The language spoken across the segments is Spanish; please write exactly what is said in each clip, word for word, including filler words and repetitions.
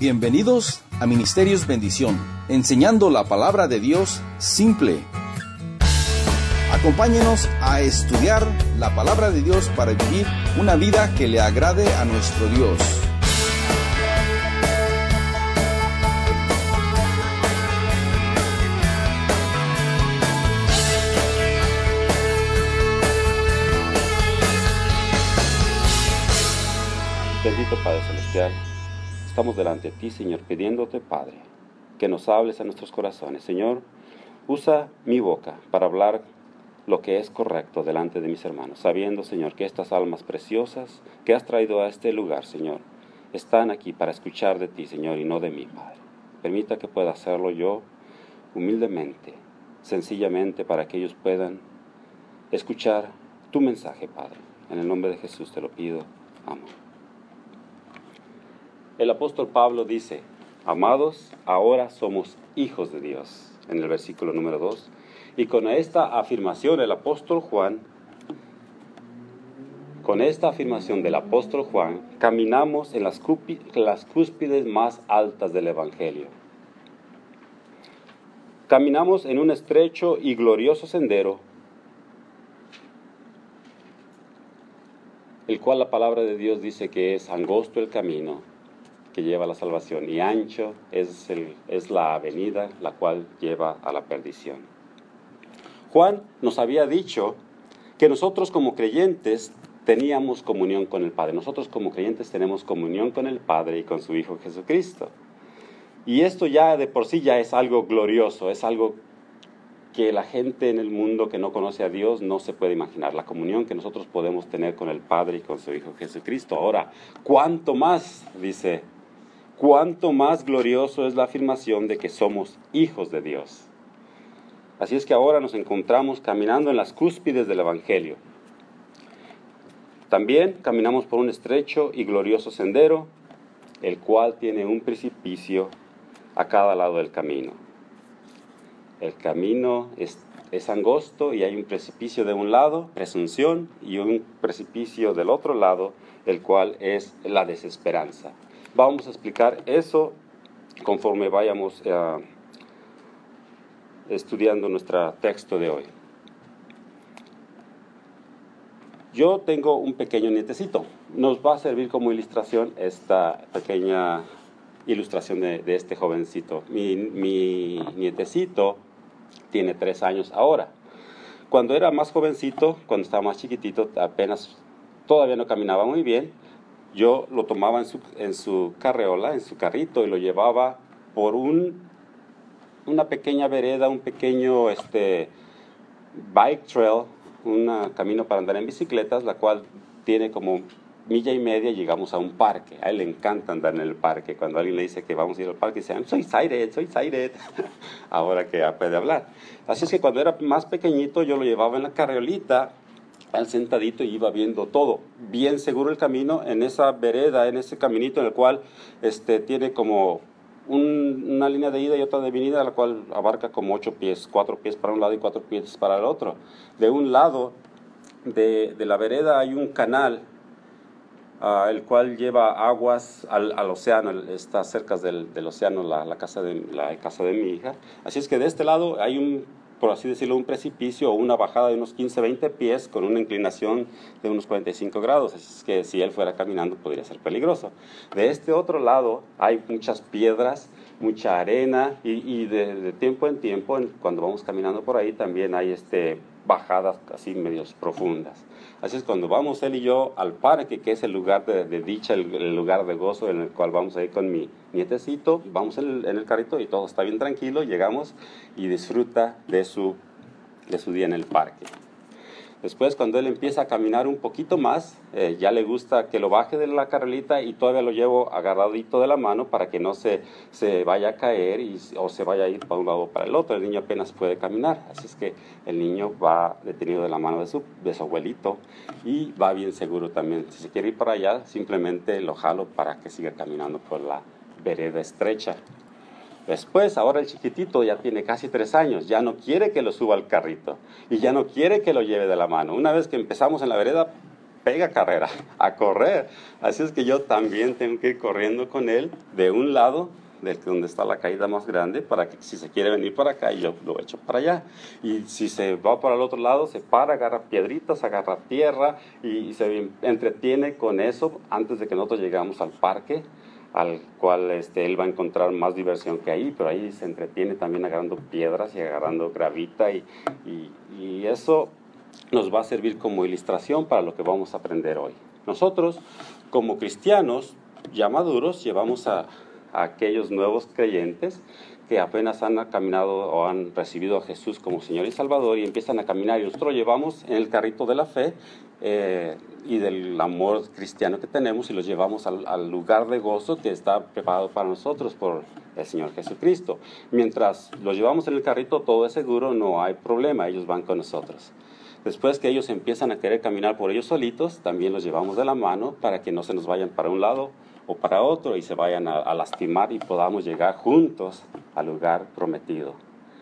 Bienvenidos a Ministerios Bendición, enseñando la palabra de Dios simple. Acompáñenos a estudiar la palabra de Dios para vivir una vida que le agrade a nuestro Dios. Bendito Padre Celestial, estamos delante de ti, Señor, pidiéndote, Padre, que nos hables a nuestros corazones. Señor, usa mi boca para hablar lo que es correcto delante de mis hermanos, sabiendo, Señor, que estas almas preciosas que has traído a este lugar, Señor, están aquí para escuchar de ti, Señor, y no de mí, Padre. Permita que pueda hacerlo yo humildemente, sencillamente, para que ellos puedan escuchar tu mensaje, Padre. En el nombre de Jesús te lo pido. Amén. El apóstol Pablo dice: amados, ahora somos hijos de Dios, en el versículo número dos. Y con esta afirmación el apóstol Juan, con esta afirmación del apóstol Juan, caminamos en las, cúpi, las cúspides más altas del Evangelio. Caminamos en un estrecho y glorioso sendero, el cual la palabra de Dios dice que es angosto el camino que lleva a la salvación, y ancho es, el, es la avenida la cual lleva a la perdición. Juan nos había dicho que nosotros como creyentes teníamos comunión con el Padre. Nosotros como creyentes tenemos comunión con el Padre y con su Hijo Jesucristo. Y esto ya de por sí ya es algo glorioso, es algo que la gente en el mundo que no conoce a Dios no se puede imaginar. La comunión que nosotros podemos tener con el Padre y con su Hijo Jesucristo. Ahora, ¿cuánto más, dice, cuánto más glorioso es la afirmación de que somos hijos de Dios? Así es que ahora nos encontramos caminando en las cúspides del Evangelio. También caminamos por un estrecho y glorioso sendero, el cual tiene un precipicio a cada lado del camino. El camino es, es angosto y hay un precipicio de un lado, presunción, y un precipicio del otro lado, el cual es la desesperanza. Vamos a explicar eso conforme vayamos uh, estudiando nuestro texto de hoy. Yo tengo un pequeño nietecito. Nos va a servir como ilustración esta pequeña ilustración de, de este jovencito. Mi, mi nietecito tiene tres años ahora. Cuando era más jovencito, cuando estaba más chiquitito, apenas todavía no caminaba muy bien, yo lo tomaba en su, en su carreola, en su carrito, y lo llevaba por un, una pequeña vereda, un pequeño este, bike trail, un camino para andar en bicicletas, la cual tiene como milla y media. Llegamos a un parque. A él le encanta andar en el parque. Cuando alguien le dice que vamos a ir al parque, dice: I'm so excited, so excited. Ahora que ya puede hablar. Así es que cuando era más pequeñito, yo lo llevaba en la carriolita, al sentadito, y iba viendo todo. Bien seguro el camino, en esa vereda, en ese caminito en el cual este, tiene como un, una línea de ida y otra de venida, la cual abarca como ocho pies, cuatro pies para un lado y cuatro pies para el otro. De un lado de, de la vereda hay un canal, Uh, el cual lleva aguas al, al océano. Está cerca del, del océano la, la, casa de, la casa de mi hija. Así es que de este lado hay un, por así decirlo, un precipicio o una bajada de unos quince, veinte pies con una inclinación de unos cuarenta y cinco grados. Así es que si él fuera caminando podría ser peligroso. De este otro lado hay muchas piedras, mucha arena, y, y de, de tiempo en tiempo, en, cuando vamos caminando por ahí, también hay este, bajadas así medios profundas. Así es cuando vamos él y yo al parque, que es el lugar de, de dicha, el, el lugar de gozo en el cual vamos a ir con mi nietecito, vamos en el, en el carrito y todo está bien tranquilo, llegamos y disfruta de su, de su día en el parque. Después, cuando él empieza a caminar un poquito más, eh, ya le gusta que lo baje de la carrelita, y todavía lo llevo agarradito de la mano para que no se, se vaya a caer y, o se vaya a ir para un lado o para el otro. El niño apenas puede caminar, así es que el niño va detenido de la mano de su, de su abuelito, y va bien seguro también. Si se quiere ir para allá, simplemente lo jalo para que siga caminando por la vereda estrecha. Después, ahora el chiquitito ya tiene casi tres años, ya no quiere que lo suba al carrito y ya no quiere que lo lleve de la mano. Una vez que empezamos en la vereda, pega carrera, a correr. Así es que yo también tengo que ir corriendo con él de un lado, de donde está la caída más grande, para que si se quiere venir para acá, yo lo echo para allá. Y si se va para el otro lado, se para, agarra piedritas, agarra tierra y, y se entretiene con eso antes de que nosotros llegamos al parque, al cual este, él va a encontrar más diversión que ahí, pero ahí se entretiene también agarrando piedras y agarrando gravita y, y, y eso nos va a servir como ilustración para lo que vamos a aprender hoy. Nosotros, como cristianos ya maduros, llevamos a a aquellos nuevos creyentes que apenas han caminado o han recibido a Jesús como Señor y Salvador y empiezan a caminar y nosotros lo llevamos en el carrito de la fe eh, y del amor cristiano que tenemos y los llevamos al, al lugar de gozo que está preparado para nosotros por el Señor Jesucristo. Mientras los llevamos en el carrito todo es seguro, no hay problema, ellos van con nosotros. Después que ellos empiezan a querer caminar por ellos solitos, también los llevamos de la mano para que no se nos vayan para un lado o para otro y se vayan a, a lastimar y podamos llegar juntos al lugar prometido.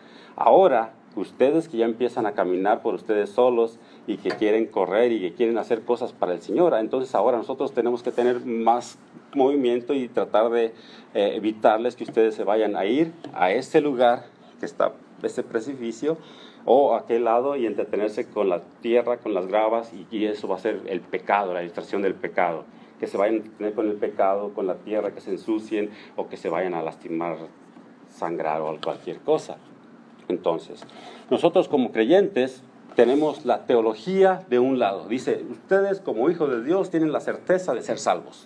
Ahora, ustedes que ya empiezan a caminar por ustedes solos y que quieren correr y que quieren hacer cosas para el Señor, entonces ahora nosotros tenemos que tener más movimiento y tratar de eh, evitarles que ustedes se vayan a ir a ese lugar que está, ese precipicio, o a aquel lado y entretenerse con la tierra, con las gravas, y, y eso va a ser el pecado, la ilustración del pecado. Que se vayan a entretener con el pecado, con la tierra, que se ensucien o que se vayan a lastimar, sangrar o cualquier cosa. Entonces, nosotros como creyentes tenemos la teología de un lado. Dice, ustedes como hijos de Dios tienen la certeza de ser salvos.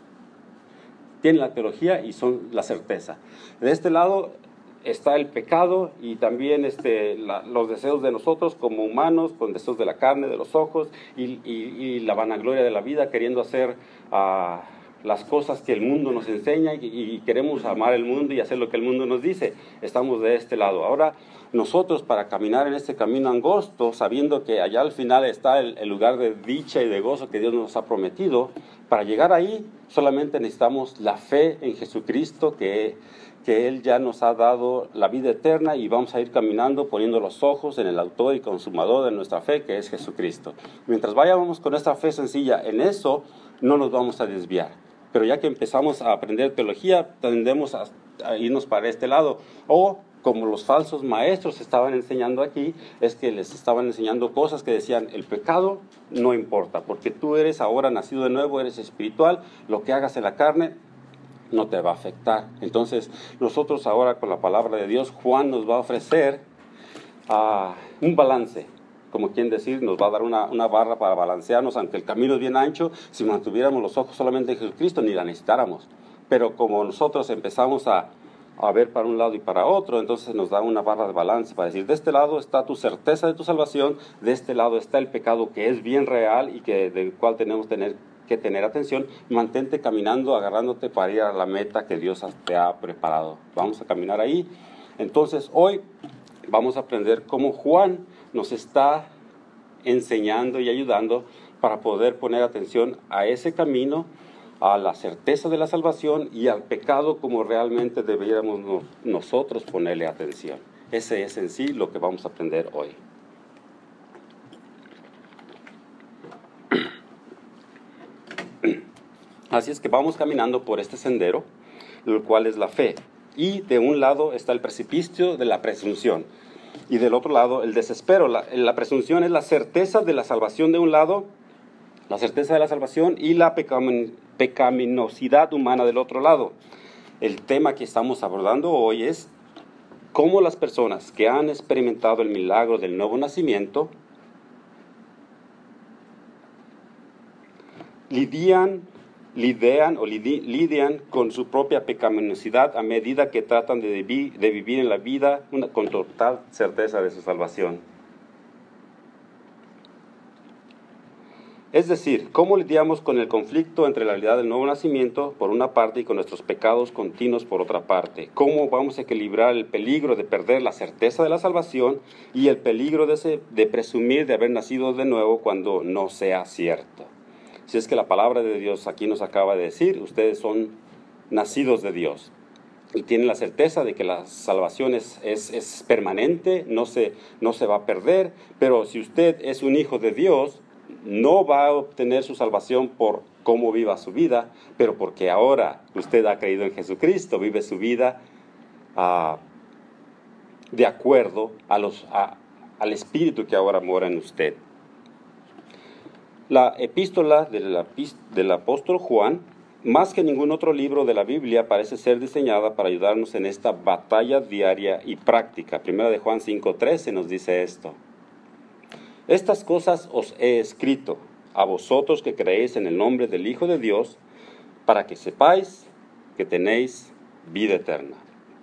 Tienen la teología y son la certeza. De este lado está el pecado y también este, la, los deseos de nosotros como humanos, con deseos de la carne, de los ojos y, y, y la vanagloria de la vida, queriendo hacer uh, las cosas que el mundo nos enseña y, y queremos amar el mundo y hacer lo que el mundo nos dice. Estamos de este lado. Ahora, nosotros para caminar en este camino angosto, sabiendo que allá al final está el, el lugar de dicha y de gozo que Dios nos ha prometido, para llegar ahí solamente necesitamos la fe en Jesucristo, que que Él ya nos ha dado la vida eterna y vamos a ir caminando poniendo los ojos en el autor y consumador de nuestra fe, que es Jesucristo. Mientras vayamos con esta fe sencilla en eso, no nos vamos a desviar. Pero ya que empezamos a aprender teología, tendemos a, a irnos para este lado. O, como los falsos maestros estaban enseñando aquí, es que les estaban enseñando cosas que decían, el pecado no importa, porque tú eres ahora nacido de nuevo, eres espiritual, lo que hagas en la carne no te va a afectar. Entonces, nosotros ahora con la palabra de Dios, Juan nos va a ofrecer uh, un balance, como quien decir, nos va a dar una, una barra para balancearnos, aunque el camino es bien ancho, si mantuviéramos los ojos solamente en Jesucristo, ni la necesitáramos. Pero como nosotros empezamos a, a ver para un lado y para otro, entonces nos da una barra de balance para decir, de este lado está tu certeza de tu salvación, de este lado está el pecado que es bien real y que, del cual tenemos que tener que tener atención. Mantente caminando, agarrándote para ir a la meta que Dios te ha preparado. Vamos a caminar ahí. Entonces, hoy vamos a aprender cómo Juan nos está enseñando y ayudando para poder poner atención a ese camino, a la certeza de la salvación y al pecado como realmente deberíamos nosotros ponerle atención. Ese es en sí lo que vamos a aprender hoy. Así es que vamos caminando por este sendero, lo cual es la fe. Y de un lado está el precipicio de la presunción. Y del otro lado el desespero. La, la presunción es la certeza de la salvación de un lado, la certeza de la salvación y la pecamin, pecaminosidad humana del otro lado. El tema que estamos abordando hoy es cómo las personas que han experimentado el milagro del nuevo nacimiento lidian lidian o lidi, lidian con su propia pecaminosidad a medida que tratan de, vi, de vivir en la vida una, con total certeza de su salvación. Es decir, cómo lidiamos con el conflicto entre la realidad del nuevo nacimiento por una parte y con nuestros pecados continuos por otra parte. Cómo vamos a equilibrar el peligro de perder la certeza de la salvación y el peligro de, ese, de presumir de haber nacido de nuevo cuando no sea cierto. Si es que la palabra de Dios aquí nos acaba de decir, ustedes son nacidos de Dios y tienen la certeza de que la salvación es, es, es permanente, no se, no se va a perder, pero si usted es un hijo de Dios, no va a obtener su salvación por cómo viva su vida, pero porque ahora usted ha creído en Jesucristo, vive su vida uh, de acuerdo a los, a, al Espíritu que ahora mora en usted. La epístola del, del apóstol Juan, más que ningún otro libro de la Biblia, parece ser diseñada para ayudarnos en esta batalla diaria y práctica. Primera de Juan cinco trece nos dice esto: estas cosas os he escrito a vosotros que creéis en el nombre del Hijo de Dios, para que sepáis que tenéis vida eterna.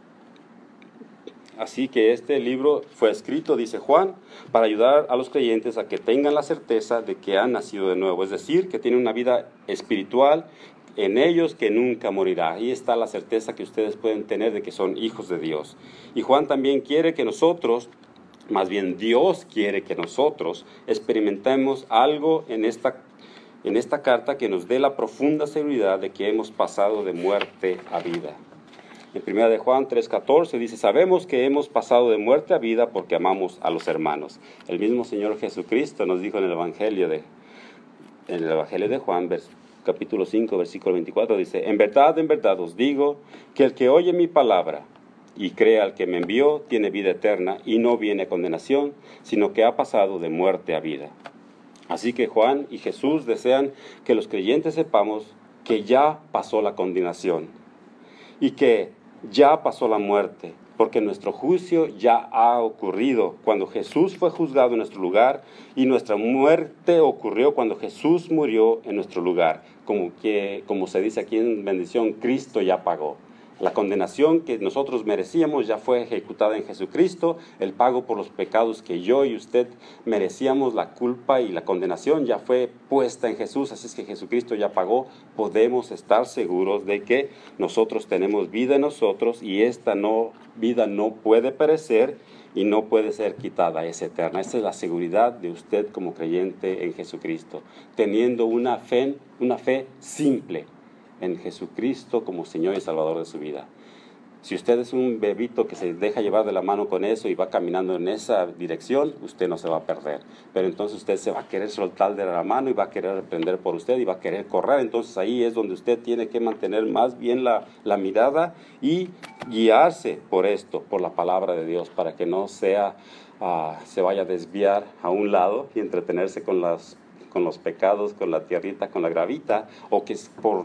Así que este libro fue escrito, dice Juan, para ayudar a los creyentes a que tengan la certeza de que han nacido de nuevo, es decir, que tienen una vida espiritual en ellos que nunca morirá. Ahí está la certeza que ustedes pueden tener de que son hijos de Dios. Y Juan también quiere que nosotros, más bien Dios quiere que nosotros experimentemos algo en esta, en esta carta que nos dé la profunda seguridad de que hemos pasado de muerte a vida. En primera de Juan tres catorce dice: sabemos que hemos pasado de muerte a vida porque amamos a los hermanos. El mismo Señor Jesucristo nos dijo en el Evangelio de, en el Evangelio de Juan, vers, capítulo cinco, versículo veinticuatro, dice: en verdad, en verdad os digo que el que oye mi palabra y cree al que me envió tiene vida eterna y no viene a condenación, sino que ha pasado de muerte a vida. Así que Juan y Jesús desean que los creyentes sepamos que ya pasó la condenación y que ya pasó la muerte, porque nuestro juicio ya ha ocurrido cuando Jesús fue juzgado en nuestro lugar, y nuestra muerte ocurrió cuando Jesús murió en nuestro lugar. Como, que, como se dice aquí en bendición, Cristo ya pagó. La condenación que nosotros merecíamos ya fue ejecutada en Jesucristo. El pago por los pecados que yo y usted merecíamos, la culpa y la condenación, ya fue puesta en Jesús. Así es que Jesucristo ya pagó. Podemos estar seguros de que nosotros tenemos vida en nosotros, y esta no, vida no puede perecer y no puede ser quitada, es eterna. Esa es la seguridad de usted como creyente en Jesucristo, teniendo una fe, una fe simple en Jesucristo como Señor y Salvador de su vida. Si usted es un bebito que se deja llevar de la mano con eso y va caminando en esa dirección, usted no se va a perder. Pero entonces usted se va a querer soltar de la mano y va a querer aprender por usted y va a querer correr. Entonces ahí es donde usted tiene que mantener más bien la, la mirada y guiarse por esto, por la palabra de Dios, para que no sea, uh, se vaya a desviar a un lado y entretenerse con, las, con los pecados, con la tierrita, con la gravita, o que es por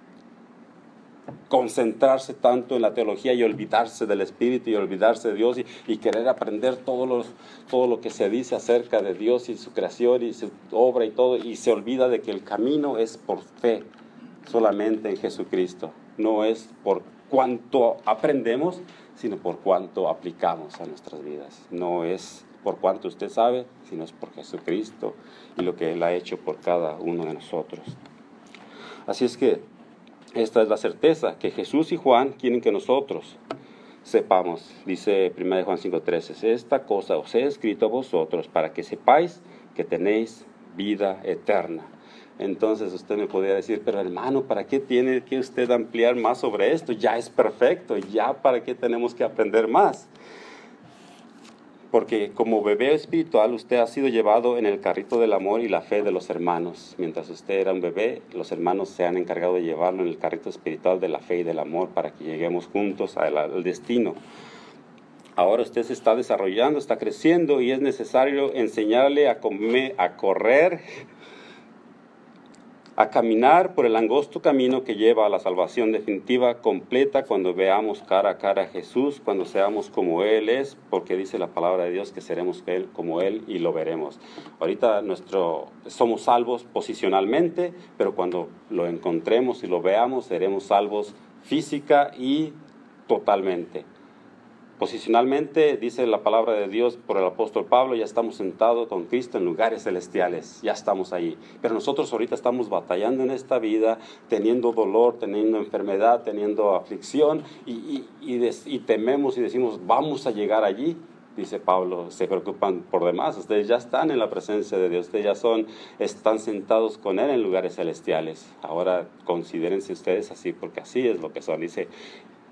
concentrarse tanto en la teología y olvidarse del Espíritu y olvidarse de Dios y, y querer aprender todo, los, todo lo que se dice acerca de Dios y su creación y su obra y todo, y se olvida de que el camino es por fe solamente en Jesucristo. No es por cuánto aprendemos, sino por cuánto aplicamos a nuestras vidas. No es por cuánto usted sabe, sino es por Jesucristo y lo que Él ha hecho por cada uno de nosotros. Así es que esta es la certeza que Jesús y Juan quieren que nosotros sepamos. Dice primera de Juan cinco trece: esta cosa os he escrito a vosotros para que sepáis que tenéis vida eterna. Entonces usted me podría decir: pero hermano, ¿para qué tiene que usted ampliar más sobre esto? Ya es perfecto, ya ¿para qué tenemos que aprender más? Porque como bebé espiritual usted ha sido llevado en el carrito del amor y la fe de los hermanos. Mientras usted era un bebé, los hermanos se han encargado de llevarlo en el carrito espiritual de la fe y del amor para que lleguemos juntos al, al destino. Ahora usted se está desarrollando, está creciendo, y es necesario enseñarle a, comer, a correr, a caminar por el angosto camino que lleva a la salvación definitiva, completa, cuando veamos cara a cara a Jesús, cuando seamos como Él es, porque dice la palabra de Dios que seremos él, como Él, y lo veremos. Ahorita nuestro, somos salvos posicionalmente, pero cuando lo encontremos y lo veamos, seremos salvos física y totalmente. Posicionalmente, dice la palabra de Dios por el apóstol Pablo, ya estamos sentados con Cristo en lugares celestiales, ya estamos ahí. Pero nosotros ahorita estamos batallando en esta vida, teniendo dolor, teniendo enfermedad, teniendo aflicción, y, y, y, des, y tememos y decimos, vamos a llegar allí. Dice Pablo, se preocupan por demás, ustedes ya están en la presencia de Dios, ustedes ya son, están sentados con Él en lugares celestiales. Ahora considérense ustedes así, porque así es lo que son. Dice,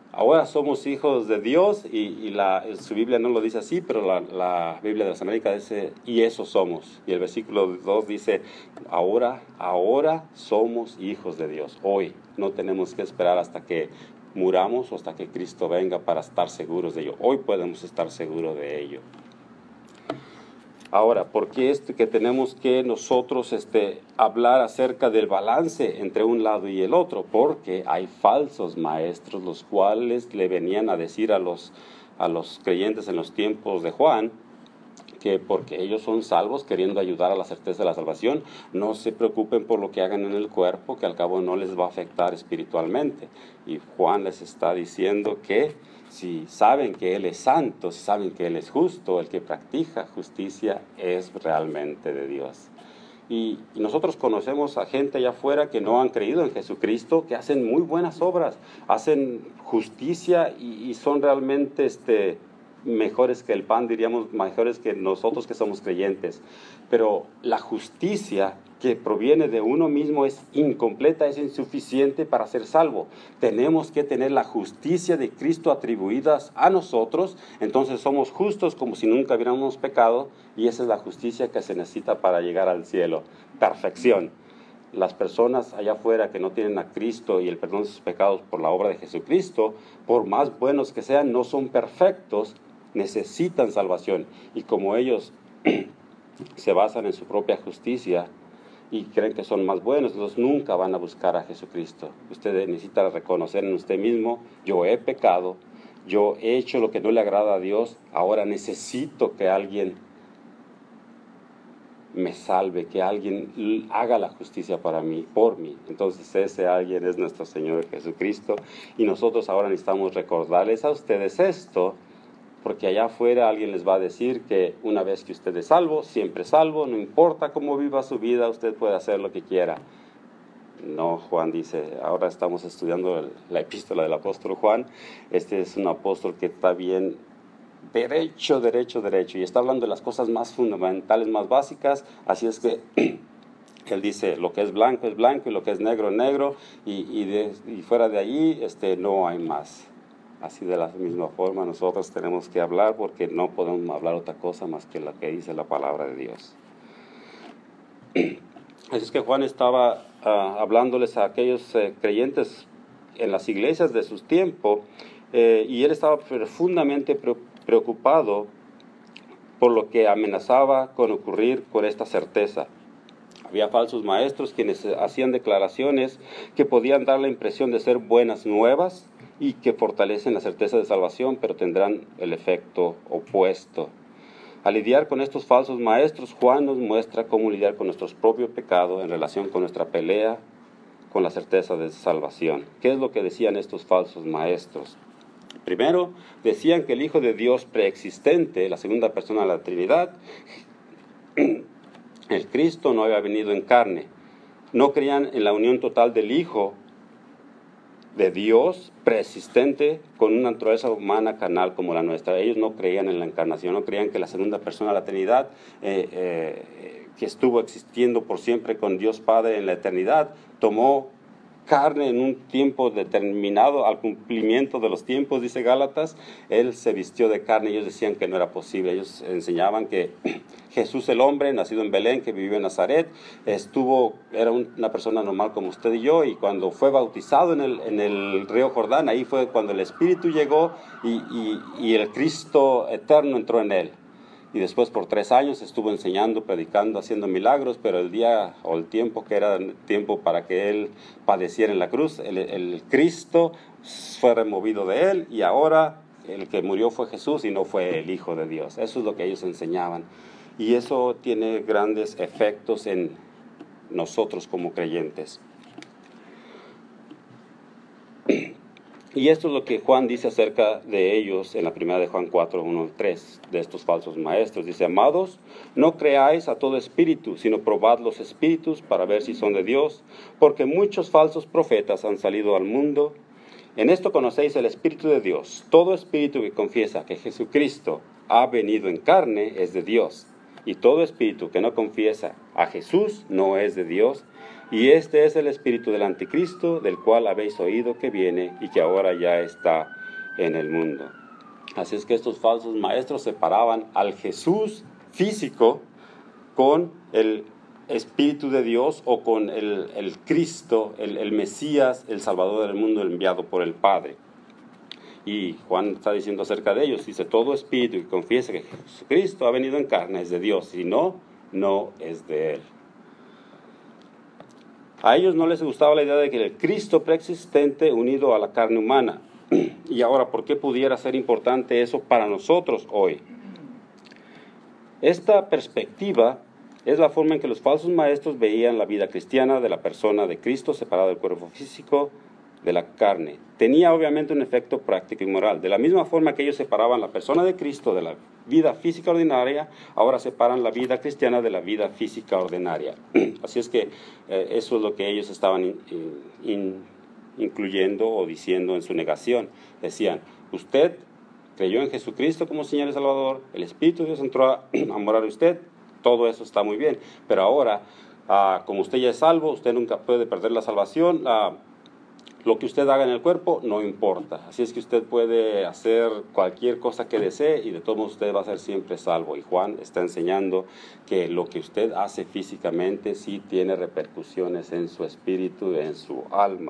ahora somos hijos de Dios, y, y la, su Biblia no lo dice así, pero la, la Biblia de las Américas dice, y eso somos. Y el versículo dos dice, ahora, ahora somos hijos de Dios. Hoy no tenemos que esperar hasta que muramos o hasta que Cristo venga para estar seguros de ello. Hoy podemos estar seguros de ello. Ahora, ¿por qué es que tenemos que nosotros este, hablar acerca del balance entre un lado y el otro? Porque hay falsos maestros, los cuales le venían a decir a los, a los creyentes en los tiempos de Juan, que porque ellos son salvos, queriendo ayudar a la certeza de la salvación, no se preocupen por lo que hagan en el cuerpo, que al cabo no les va a afectar espiritualmente. Y Juan les está diciendo que si saben que Él es santo, si saben que Él es justo, el que practica justicia es realmente de Dios. Y, y nosotros conocemos a gente allá afuera que no han creído en Jesucristo, que hacen muy buenas obras, hacen justicia y, y son realmente este, mejores que el pan, diríamos, mejores que nosotros que somos creyentes. Pero la justicia que proviene de uno mismo es incompleta, es insuficiente para ser salvo. Tenemos que tener la justicia de Cristo atribuidas a nosotros, entonces somos justos como si nunca hubiéramos pecado, y esa es la justicia que se necesita para llegar al cielo. Perfección. Las personas allá afuera que no tienen a Cristo y el perdón de sus pecados por la obra de Jesucristo, por más buenos que sean, no son perfectos, necesitan salvación. Y como ellos se basan en su propia justicia y creen que son más buenos, entonces nunca van a buscar a Jesucristo. Usted necesita reconocer en usted mismo, yo he pecado, yo he hecho lo que no le agrada a Dios, ahora necesito que alguien me salve, que alguien haga la justicia para mí, por mí. Entonces ese alguien es nuestro Señor Jesucristo, y nosotros ahora necesitamos recordarles a ustedes esto, porque allá afuera alguien les va a decir que una vez que usted es salvo, siempre es salvo, no importa cómo viva su vida, usted puede hacer lo que quiera. No, Juan dice, ahora estamos estudiando el, la epístola del apóstol Juan. Este es un apóstol que está bien derecho, derecho, derecho, y está hablando de las cosas más fundamentales, más básicas. Así es que él dice, lo que es blanco es blanco y lo que es negro es negro, y, y, de, y fuera de ahí este, no hay más. Así de la misma forma nosotros tenemos que hablar, porque no podemos hablar otra cosa más que lo que dice la palabra de Dios. Así es que Juan estaba uh, hablándoles a aquellos uh, creyentes en las iglesias de sus tiempos, eh, y él estaba profundamente pre- preocupado por lo que amenazaba con ocurrir con esta certeza. Había falsos maestros quienes hacían declaraciones que podían dar la impresión de ser buenas nuevas y que fortalecen la certeza de salvación, pero tendrán el efecto opuesto. Al lidiar con estos falsos maestros, Juan nos muestra cómo lidiar con nuestros propios pecados en relación con nuestra pelea con la certeza de salvación. ¿Qué es lo que decían estos falsos maestros? Primero, decían que el Hijo de Dios preexistente, la segunda persona de la Trinidad, el Cristo, no había venido en carne. No creían en la unión total del Hijo de Dios preexistente con una naturaleza humana carnal como la nuestra. Ellos no creían en la encarnación, no creían que la segunda persona de la Trinidad, eh, eh, que estuvo existiendo por siempre con Dios Padre en la eternidad, tomó carne en un tiempo determinado, al cumplimiento de los tiempos, dice Gálatas. Él se vistió de carne. Ellos decían que no era posible. Ellos enseñaban que Jesús, el hombre, nacido en Belén, que vivió en Nazaret, estuvo, era una persona normal como usted y yo, y cuando fue bautizado en el, en el río Jordán, ahí fue cuando el Espíritu llegó y, y, y el Cristo eterno entró en él. Y después por tres años estuvo enseñando, predicando, haciendo milagros, pero el día o el tiempo que era tiempo para que él padeciera en la cruz, el, el Cristo fue removido de él, y ahora el que murió fue Jesús y no fue el Hijo de Dios. Eso es lo que ellos enseñaban. Y eso tiene grandes efectos en nosotros como creyentes. Y esto es lo que Juan dice acerca de ellos en la primera de Juan cuatro, uno al tres, de estos falsos maestros. Dice, amados, no creáis a todo espíritu, sino probad los espíritus para ver si son de Dios, porque muchos falsos profetas han salido al mundo. En esto conocéis el Espíritu de Dios. Todo espíritu que confiesa que Jesucristo ha venido en carne es de Dios, y todo espíritu que no confiesa a Jesús no es de Dios. Y este es el espíritu del anticristo, del cual habéis oído que viene y que ahora ya está en el mundo. Así es que estos falsos maestros separaban al Jesús físico con el Espíritu de Dios o con el, el Cristo, el, el Mesías, el Salvador del mundo enviado por el Padre. Y Juan está diciendo acerca de ellos, dice, todo espíritu que confiese que Jesucristo ha venido en carne es de Dios, si no, no es de Él. A ellos no les gustaba la idea de que el Cristo preexistente unido a la carne humana. Y ahora, ¿por qué pudiera ser importante eso para nosotros hoy? Esta perspectiva es la forma en que los falsos maestros veían la vida cristiana de la persona de Cristo separada del cuerpo físico de la carne. Tenía obviamente un efecto práctico y moral. De la misma forma que ellos separaban la persona de Cristo de la vida física ordinaria, ahora separan la vida cristiana de la vida física ordinaria. Así es que eh, eso es lo que ellos estaban in, in, incluyendo o diciendo en su negación. Decían, usted creyó en Jesucristo como Señor y Salvador, el Espíritu de Dios entró a, a morar en usted, todo eso está muy bien, pero ahora, uh, como usted ya es salvo, usted nunca puede perder la salvación, uh, lo que usted haga en el cuerpo no importa, así es que usted puede hacer cualquier cosa que desee y de todos modos usted va a ser siempre salvo. Y Juan está enseñando que lo que usted hace físicamente sí tiene repercusiones en su espíritu, en su alma.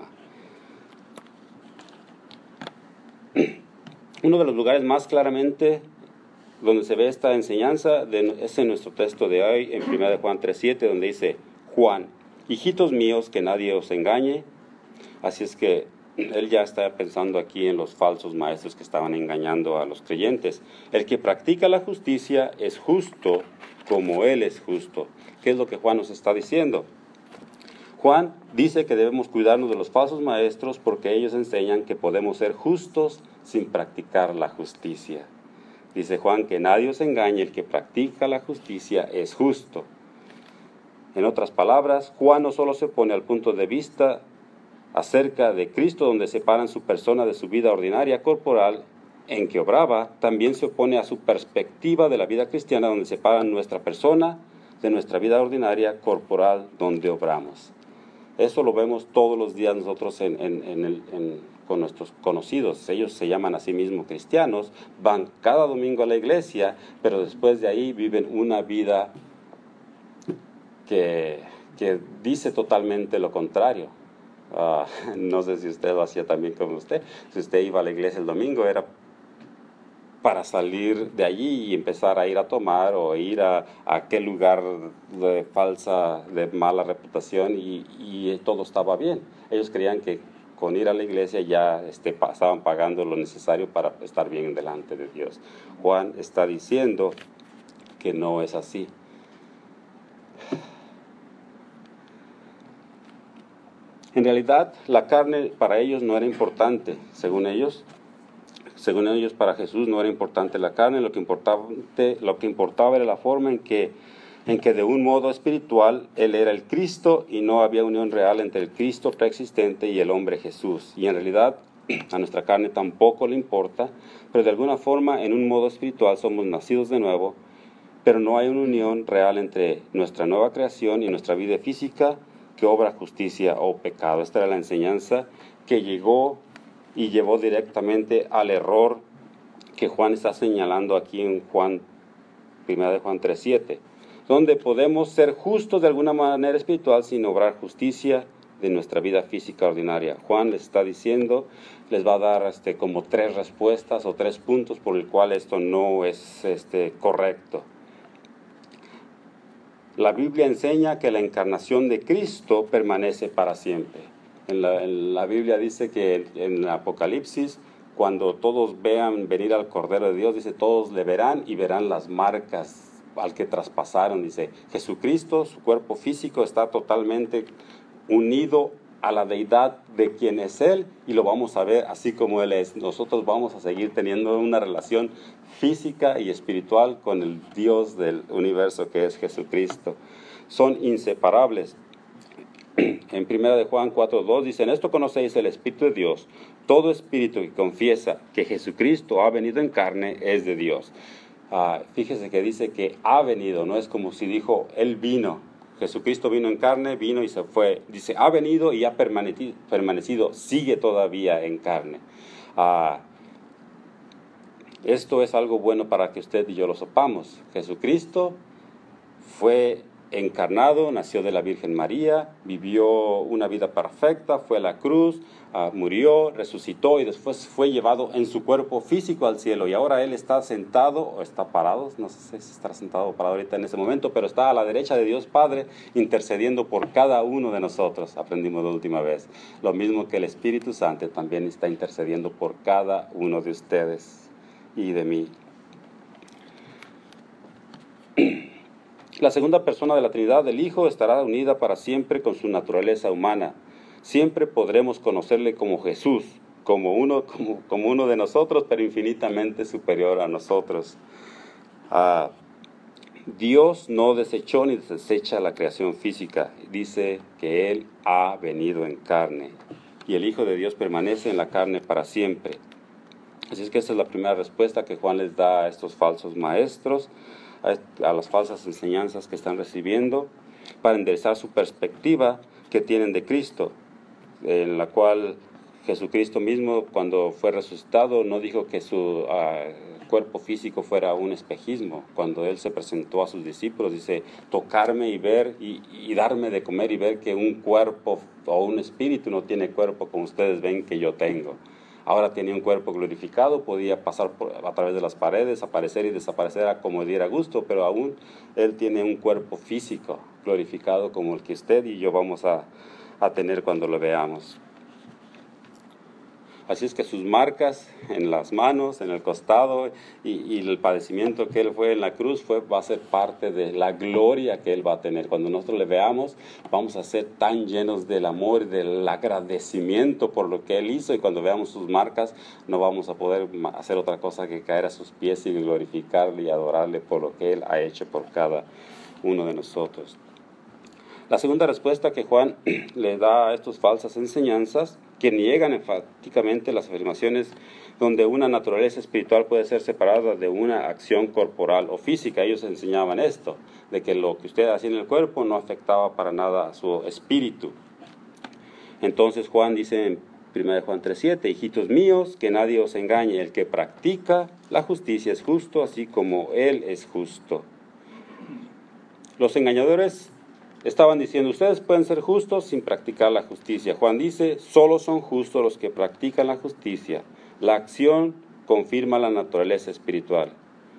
Uno de los lugares más claramente donde se ve esta enseñanza de, es en nuestro texto de hoy, en primera de Juan tres siete, donde dice, Juan, hijitos míos, que nadie os engañe. Así es que él ya está pensando aquí en los falsos maestros que estaban engañando a los creyentes. El que practica la justicia es justo como él es justo. ¿Qué es lo que Juan nos está diciendo? Juan dice que debemos cuidarnos de los falsos maestros porque ellos enseñan que podemos ser justos sin practicar la justicia. Dice Juan que nadie os engañe, el que practica la justicia es justo. En otras palabras, Juan no solo se pone al punto de vista acerca de Cristo, donde separan su persona de su vida ordinaria corporal en que obraba, también se opone a su perspectiva de la vida cristiana, donde separan nuestra persona de nuestra vida ordinaria corporal donde obramos. Eso lo vemos todos los días nosotros en, en, en el, en, con nuestros conocidos. Ellos se llaman a sí mismos cristianos, van cada domingo a la iglesia, pero después de ahí viven una vida que, que dice totalmente lo contrario. Uh, no sé si usted lo hacía también como usted. Si usted iba a la iglesia el domingo era para salir de allí y empezar a ir a tomar o ir a, a aquel lugar de falsa, de mala reputación y, y todo estaba bien. Ellos creían que con ir a la iglesia ya este, estaban pagando lo necesario para estar bien delante de Dios. Juan está diciendo que no es así. En realidad, la carne para ellos no era importante, según ellos. Según ellos, para Jesús no era importante la carne, lo que importaba, lo que importaba era la forma en que, en que de un modo espiritual Él era el Cristo y no había unión real entre el Cristo preexistente y el hombre Jesús. Y en realidad a nuestra carne tampoco le importa, pero de alguna forma en un modo espiritual somos nacidos de nuevo, pero no hay una unión real entre nuestra nueva creación y nuestra vida física que obra justicia o pecado. Esta era la enseñanza que llegó y llevó directamente al error que Juan está señalando aquí en Juan, primera de Juan tres siete, donde podemos ser justos de alguna manera espiritual sin obrar justicia de nuestra vida física ordinaria. Juan les está diciendo, les va a dar este, como tres respuestas o tres puntos por el cual esto no es este, correcto. La Biblia enseña que la encarnación de Cristo permanece para siempre. En la, en la Biblia dice que en el Apocalipsis, cuando todos vean venir al Cordero de Dios, dice, todos le verán y verán las marcas al que traspasaron. Dice, Jesucristo, su cuerpo físico está totalmente unido a la deidad de quien es Él y lo vamos a ver así como Él es. Nosotros vamos a seguir teniendo una relación física y espiritual con el Dios del universo que es Jesucristo. Son inseparables. En primera de Juan cuatro dos dice, en esto conocéis el Espíritu de Dios. Todo espíritu que confiesa que Jesucristo ha venido en carne es de Dios. Uh, fíjese que dice que ha venido, no es como si dijo, Él vino. Jesucristo vino en carne, vino y se fue. Dice, ha venido y ha permanecido, permanecido sigue todavía en carne. Ah, esto es algo bueno para que usted y yo lo sepamos. Jesucristo fue encarnado, nació de la Virgen María, vivió una vida perfecta, fue a la cruz, uh, murió, resucitó y después fue llevado en su cuerpo físico al cielo. Y ahora Él está sentado, o está parado, no sé si está sentado o parado ahorita en ese momento, pero está a la derecha de Dios Padre, intercediendo por cada uno de nosotros. Aprendimos la última vez. Lo mismo que el Espíritu Santo también está intercediendo por cada uno de ustedes y de mí. La segunda persona de la Trinidad, el Hijo, estará unida para siempre con su naturaleza humana. Siempre podremos conocerle como Jesús, como uno, como, como uno de nosotros, pero infinitamente superior a nosotros. Uh, Dios no desechó ni desecha la creación física. Dice que Él ha venido en carne. Y el Hijo de Dios permanece en la carne para siempre. Así es que esta es la primera respuesta que Juan les da a estos falsos maestros, a las falsas enseñanzas que están recibiendo, para enderezar su perspectiva que tienen de Cristo, en la cual Jesucristo mismo, cuando fue resucitado, no dijo que su uh, cuerpo físico fuera un espejismo. Cuando Él se presentó a sus discípulos, dice, tocarme y ver y, y darme de comer y ver que un cuerpo o un espíritu no tiene cuerpo como ustedes ven que yo tengo. Ahora tenía un cuerpo glorificado, podía pasar por, a través de las paredes, aparecer y desaparecer a como diera gusto, pero aún Él tiene un cuerpo físico glorificado como el que usted y yo vamos a, a tener cuando lo veamos. Así es que sus marcas en las manos, en el costado y, y el padecimiento que Él fue en la cruz fue, va a ser parte de la gloria que Él va a tener. Cuando nosotros le veamos, vamos a ser tan llenos del amor y del agradecimiento por lo que Él hizo. Y cuando veamos sus marcas, no vamos a poder hacer otra cosa que caer a sus pies y glorificarle y adorarle por lo que Él ha hecho por cada uno de nosotros. La segunda respuesta que Juan le da a estas falsas enseñanzas, que niegan enfáticamente las afirmaciones donde una naturaleza espiritual puede ser separada de una acción corporal o física. Ellos enseñaban esto, de que lo que usted hacía en el cuerpo no afectaba para nada a su espíritu. Entonces Juan dice en primera de Juan tres siete, hijitos míos, que nadie os engañe, el que practica la justicia es justo, así como Él es justo. Los engañadores estaban diciendo, ustedes pueden ser justos sin practicar la justicia. Juan dice, solo son justos los que practican la justicia. La acción confirma la naturaleza espiritual.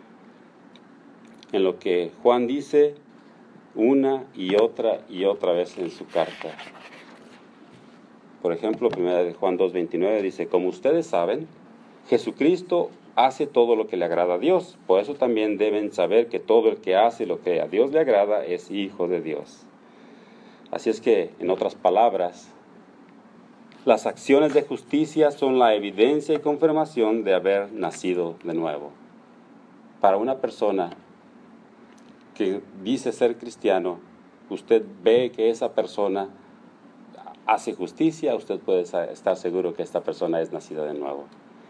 En lo que Juan dice una y otra y otra vez en su carta. Por ejemplo, primera de Juan dos veintinueve dice, como ustedes saben, Jesucristo hace todo lo que le agrada a Dios. Por eso también deben saber que todo el que hace lo que a Dios le agrada es hijo de Dios. Así es que, en otras palabras, las acciones de justicia son la evidencia y confirmación de haber nacido de nuevo. Para una persona que dice ser cristiano, usted ve que esa persona hace justicia, usted puede estar seguro que esta persona es nacida de nuevo.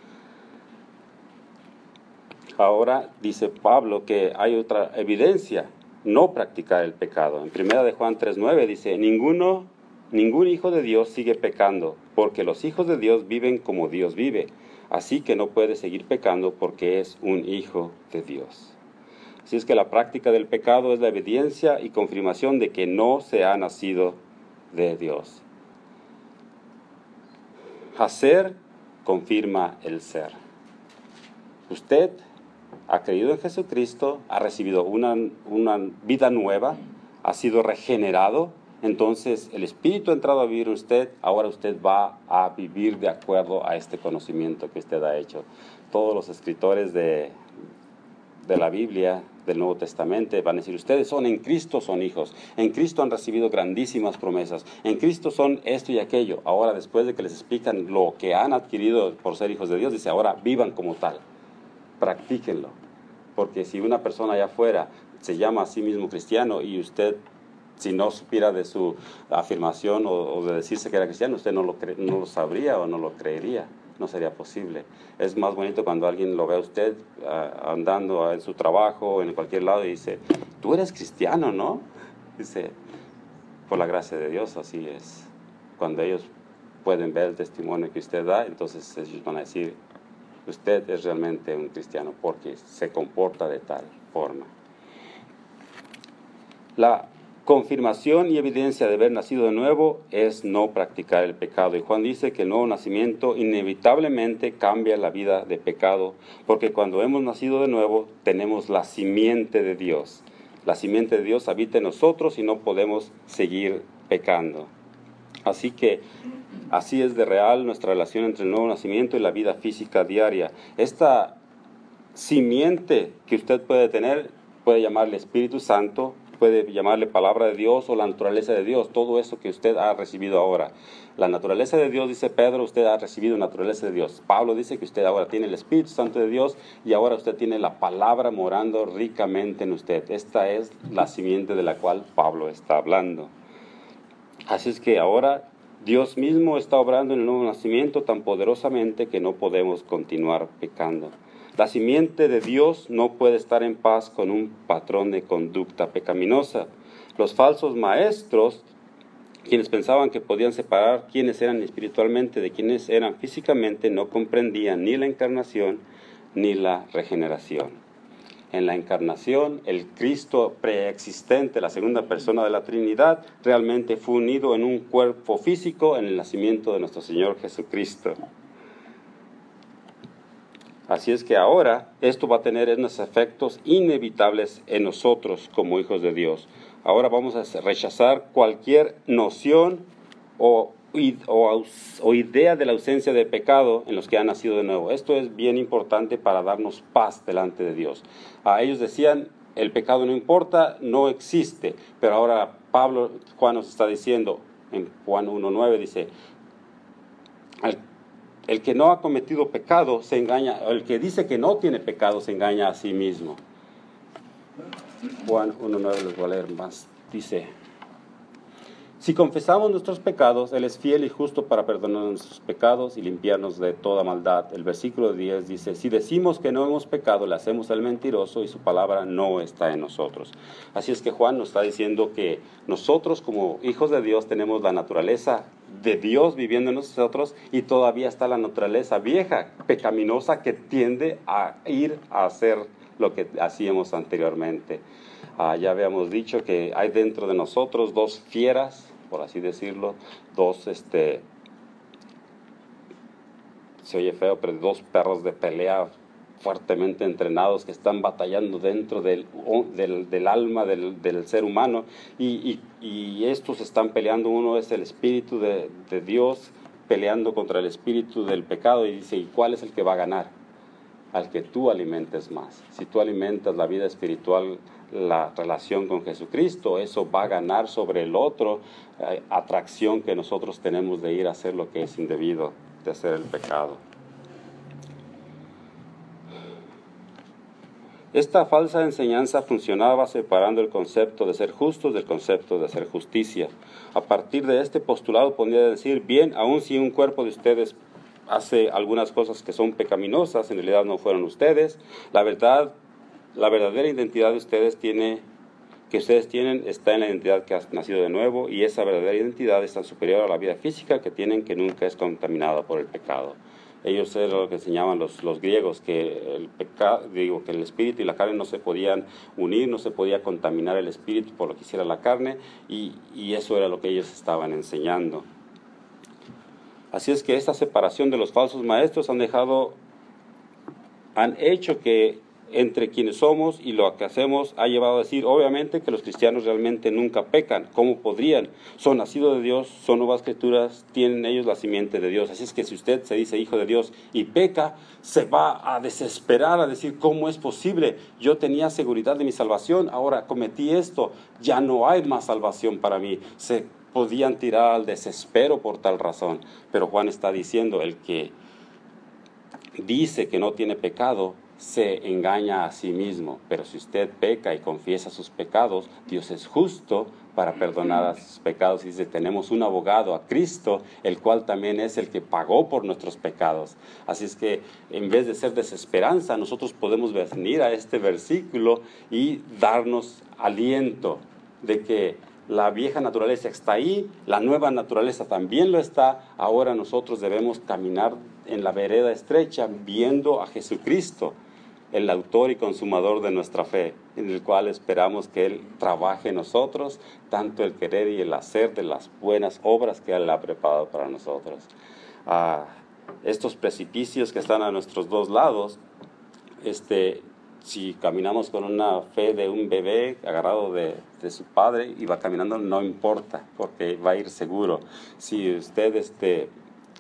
Ahora dice Pablo que hay otra evidencia, no practicar el pecado. En primera de Juan tres nueve dice, ninguno, ningún hijo de Dios sigue pecando, porque los hijos de Dios viven como Dios vive. Así que no puede seguir pecando porque es un hijo de Dios. Así es que la práctica del pecado es la evidencia y confirmación de que no se ha nacido de Dios. Hacer confirma el ser. Usted ha creído en Jesucristo, ha recibido una, una vida nueva, ha sido regenerado, entonces el Espíritu ha entrado a vivir en usted, ahora usted va a vivir de acuerdo a este conocimiento que usted ha hecho. Todos los escritores de, de la Biblia, del Nuevo Testamento, van a decir, ustedes son en Cristo, son hijos, en Cristo han recibido grandísimas promesas, en Cristo son esto y aquello. Ahora, después de que les explican lo que han adquirido por ser hijos de Dios, dice, ahora vivan como tal. Practíquenlo, porque si una persona allá afuera se llama a sí mismo cristiano y usted, si no supiera de su afirmación o, o de decirse que era cristiano, usted no lo, cre- no lo sabría o no lo creería, no sería posible. Es más bonito cuando alguien lo ve a usted uh, andando en su trabajo o en cualquier lado y dice, tú eres cristiano, ¿no? Dice, por la gracia de Dios, así es. Cuando ellos pueden ver el testimonio que usted da, entonces ellos van a decir, usted es realmente un cristiano porque se comporta de tal forma. La confirmación y evidencia de haber nacido de nuevo es no practicar el pecado. Y Juan dice que el nuevo nacimiento inevitablemente cambia la vida de pecado, porque cuando hemos nacido de nuevo tenemos la simiente de Dios. La simiente de Dios habita en nosotros y no podemos seguir pecando. Así que así es de real nuestra relación entre el nuevo nacimiento y la vida física diaria. Esta simiente que usted puede tener, puede llamarle Espíritu Santo, puede llamarle palabra de Dios o la naturaleza de Dios, todo eso que usted ha recibido ahora. La naturaleza de Dios, dice Pedro, usted ha recibido naturaleza de Dios. Pablo dice que usted ahora tiene el Espíritu Santo de Dios y ahora usted tiene la palabra morando ricamente en usted. Esta es la simiente de la cual Pablo está hablando. Así es que ahora Dios mismo está obrando en el nuevo nacimiento tan poderosamente que no podemos continuar pecando. La simiente de Dios no puede estar en paz con un patrón de conducta pecaminosa. Los falsos maestros, quienes pensaban que podían separar quiénes eran espiritualmente de quienes eran físicamente, no comprendían ni la encarnación ni la regeneración. En la encarnación, el Cristo preexistente, la segunda persona de la Trinidad, realmente fue unido en un cuerpo físico en el nacimiento de nuestro Señor Jesucristo. Así es que ahora esto va a tener unos efectos inevitables en nosotros como hijos de Dios. Ahora vamos a rechazar cualquier noción o, o, o idea de la ausencia de pecado en los que han nacido de nuevo. Esto es bien importante para darnos paz delante de Dios. A ellos decían, el pecado no importa, no existe. Pero ahora Pablo, Juan nos está diciendo, en Juan uno nueve dice, al El que no ha cometido pecado se engaña, el que dice que no tiene pecado se engaña a sí mismo. Juan uno nueve, les voy a leer más. Dice, si confesamos nuestros pecados, Él es fiel y justo para perdonar nuestros pecados y limpiarnos de toda maldad. El versículo diez dice, si decimos que no hemos pecado, le hacemos al mentiroso y su palabra no está en nosotros. Así es que Juan nos está diciendo que nosotros como hijos de Dios tenemos la naturaleza de Dios viviendo en nosotros y todavía está la naturaleza vieja, pecaminosa, que tiende a ir a hacer lo que hacíamos anteriormente. Ah, ya habíamos dicho que hay dentro de nosotros dos fieras, por así decirlo, dos, este, se oye feo, pero dos perros de pelea fuertemente entrenados que están batallando dentro del, del, del alma del, del ser humano y, y, y estos están peleando. Uno es el espíritu de, de Dios peleando contra el espíritu del pecado y dice, ¿y cuál es el que va a ganar? Al que tú alimentes más. Si tú alimentas la vida espiritual, la relación con Jesucristo, eso va a ganar sobre el otro eh, atracción que nosotros tenemos de ir a hacer lo que es indebido, de hacer el pecado. Esta falsa enseñanza funcionaba separando el concepto de ser justos del concepto de hacer justicia. A partir de este postulado podría decir, bien, aun si un cuerpo de ustedes hace algunas cosas que son pecaminosas, en realidad no fueron ustedes. La verdad, la verdadera identidad de ustedes tiene, que ustedes tienen está en la identidad que ha nacido de nuevo, y esa verdadera identidad es tan superior a la vida física que tienen, que nunca es contaminada por el pecado. Ellos era lo que enseñaban los, los griegos, que el pecado, digo, que el espíritu y la carne no se podían unir, no se podía contaminar el espíritu por lo que hiciera la carne, y, y eso era lo que ellos estaban enseñando. Así es que esta separación de los falsos maestros han dejado, han hecho que entre quienes somos y lo que hacemos ha llevado a decir, obviamente, que los cristianos realmente nunca pecan. ¿Cómo podrían? Son nacidos de Dios, son nuevas criaturas, tienen ellos la simiente de Dios. Así es que si usted se dice hijo de Dios y peca, se va a desesperar, a decir, ¿cómo es posible? Yo tenía seguridad de mi salvación, ahora cometí esto, ya no hay más salvación para mí. Se podían tirar al desespero por tal razón. Pero Juan está diciendo, el que dice que no tiene pecado, se engaña a sí mismo. Pero si usted peca y confiesa sus pecados, Dios es justo para perdonar a sus pecados. Y dice, tenemos un abogado, a Cristo, el cual también es el que pagó por nuestros pecados. Así es que en vez de ser desesperanza, nosotros podemos venir a este versículo y darnos aliento de que La vieja naturaleza está ahí, la nueva naturaleza también lo está. Ahora nosotros debemos caminar en la vereda estrecha, viendo a Jesucristo, el autor y consumador de nuestra fe, en el cual esperamos que Él trabaje en nosotros, tanto el querer y el hacer de las buenas obras que Él ha preparado para nosotros. Ah, estos precipicios que están a nuestros dos lados, este... si caminamos con una fe de un bebé agarrado de, de su padre y va caminando, no importa, porque va a ir seguro. Si usted este,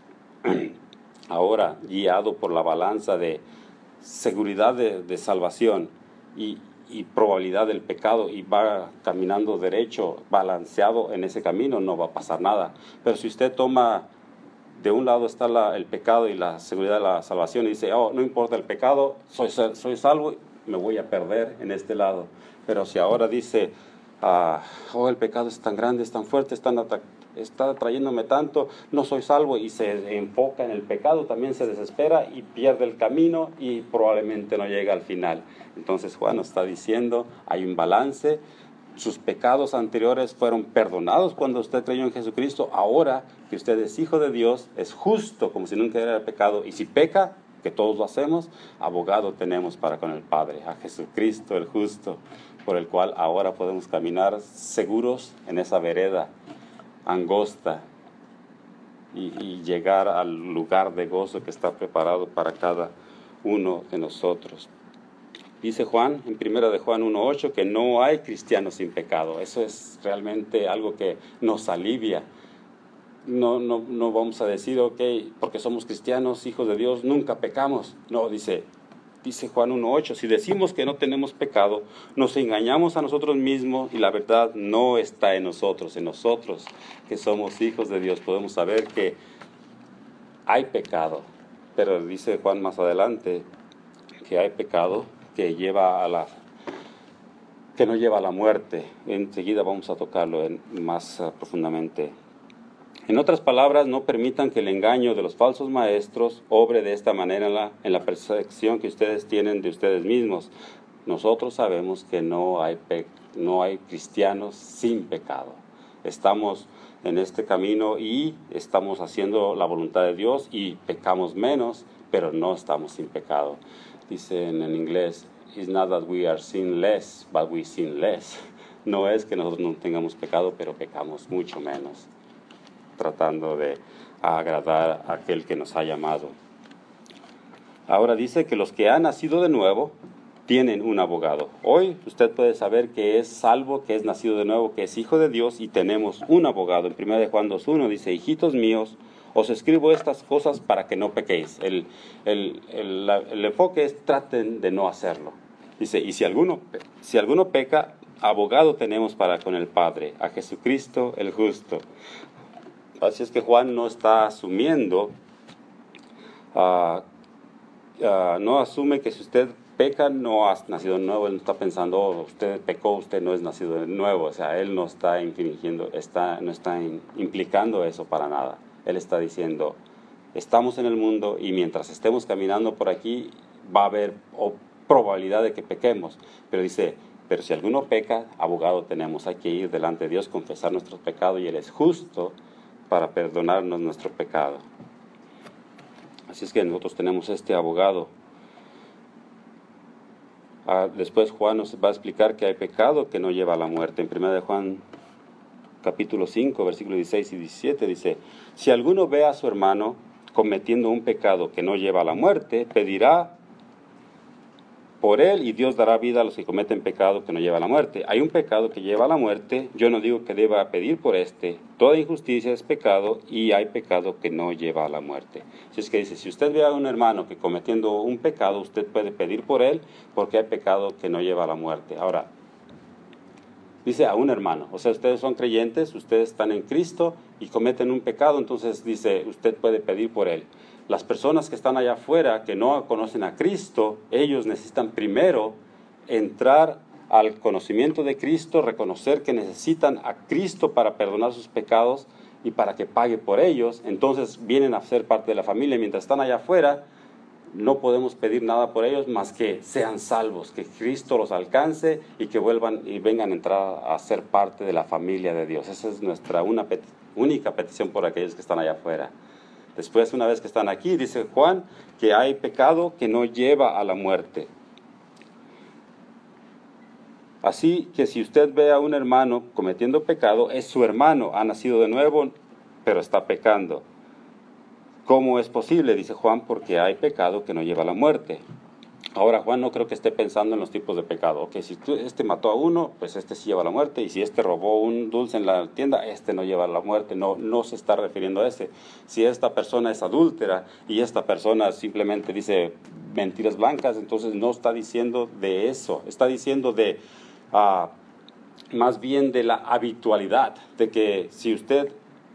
ahora, guiado por la balanza de seguridad de, de salvación y, y probabilidad del pecado, y va caminando derecho, balanceado en ese camino, no va a pasar nada. Pero si usted toma, de un lado está la, el pecado y la seguridad de la salvación, y dice, oh, no importa el pecado, soy, soy salvo, me voy a perder en este lado. Pero si ahora dice, ah, oh, el pecado es tan grande, es tan fuerte, es tan está trayéndome tanto, no soy salvo, y se enfoca en el pecado, también se desespera y pierde el camino y probablemente no llega al final. Entonces Juan nos está diciendo, hay un balance. Sus pecados anteriores fueron perdonados cuando usted creyó en Jesucristo. Ahora que usted es hijo de Dios, es justo como si nunca era pecado, y si peca, que todos lo hacemos, abogado tenemos para con el Padre, a Jesucristo el justo, por el cual ahora podemos caminar seguros en esa vereda angosta y, y llegar al lugar de gozo que está preparado para cada uno de nosotros. Dice Juan, en primera de Juan uno ocho, que no hay cristianos sin pecado. Eso es realmente algo que nos alivia. No, no, no vamos a decir, ok, porque somos cristianos, hijos de Dios, nunca pecamos. No, dice, dice Juan uno ocho, si decimos que no tenemos pecado, nos engañamos a nosotros mismos y la verdad no está en nosotros. En nosotros, que somos hijos de Dios, podemos saber que hay pecado. Pero dice Juan más adelante que hay pecado que lleva a la que no lleva a la muerte. Enseguida vamos a tocarlo en, más uh, profundamente. En otras palabras, no permitan que el engaño de los falsos maestros obre de esta manera en la, en la percepción que ustedes tienen de ustedes mismos. Nosotros sabemos que no hay, pe- no hay cristianos sin pecado. Estamos en este camino y estamos haciendo la voluntad de Dios y pecamos menos, pero no estamos sin pecado. Dicen en inglés, it's not that we are sinless, but we sin less. No es que nosotros no tengamos pecado, pero pecamos mucho menos, tratando de agradar a aquel que nos ha llamado. Ahora dice que los que han nacido de nuevo tienen un abogado. Hoy usted puede saber que es salvo, que es nacido de nuevo, que es hijo de Dios, y tenemos un abogado. En primera de Juan dos uno dice, hijitos míos, os escribo estas cosas para que no pequéis. El, el, el, la, el enfoque es traten de no hacerlo. Dice, y si alguno, si alguno peca, abogado tenemos para con el Padre, a Jesucristo el justo. Así es que Juan no está asumiendo, uh, uh, no asume que si usted peca no ha nacido de nuevo. Él no está pensando, oh, usted pecó, usted no es nacido de nuevo. O sea, él no está infringiendo, está, no está in, implicando eso para nada. Él está diciendo, estamos en el mundo y mientras estemos caminando por aquí va a haber oh, probabilidad de que pequemos. Pero dice, pero si alguno peca, abogado tenemos. Hay que ir delante de Dios, confesar nuestros pecados, y Él es justo para perdonarnos nuestro pecado. Así es que nosotros tenemos este abogado. Ah, después Juan nos va a explicar que hay pecado que no lleva a la muerte. En primera de Juan capítulo cinco, versículos dieciséis y diecisiete dice, si alguno ve a su hermano cometiendo un pecado que no lleva a la muerte, pedirá por él y Dios dará vida a los que cometen pecado que no lleva a la muerte. Hay un pecado que lleva a la muerte, yo no digo que deba pedir por este. Toda injusticia es pecado y hay pecado que no lleva a la muerte. Así es que dice, si usted ve a un hermano que cometiendo un pecado, usted puede pedir por él porque hay pecado que no lleva a la muerte. Ahora, dice a un hermano, o sea, ustedes son creyentes, ustedes están en Cristo y cometen un pecado, entonces dice, usted puede pedir por él. Las personas que están allá afuera, que no conocen a Cristo, ellos necesitan primero entrar al conocimiento de Cristo, reconocer que necesitan a Cristo para perdonar sus pecados y para que pague por ellos. Entonces vienen a ser parte de la familia. Mientras están allá afuera, no podemos pedir nada por ellos más que sean salvos, que Cristo los alcance y que vuelvan y vengan a entrar a ser parte de la familia de Dios. Esa es nuestra una peti- única petición por aquellos que están allá afuera. Después, una vez que están aquí, dice Juan que hay pecado que no lleva a la muerte. Así que si usted ve a un hermano cometiendo pecado, es su hermano, ha nacido de nuevo, pero está pecando. ¿Cómo es posible? Dice Juan, porque hay pecado que no lleva a la muerte. Ahora, Juan no creo que esté pensando en los tipos de pecado. Ok, si tú, este mató a uno, pues este sí lleva a la muerte. Y si este robó un dulce en la tienda, este no lleva a la muerte. No, no se está refiriendo a ese. Si esta persona es adúltera y esta persona simplemente dice mentiras blancas, entonces no está diciendo de eso. Está diciendo de, uh, más bien de la habitualidad. De que si usted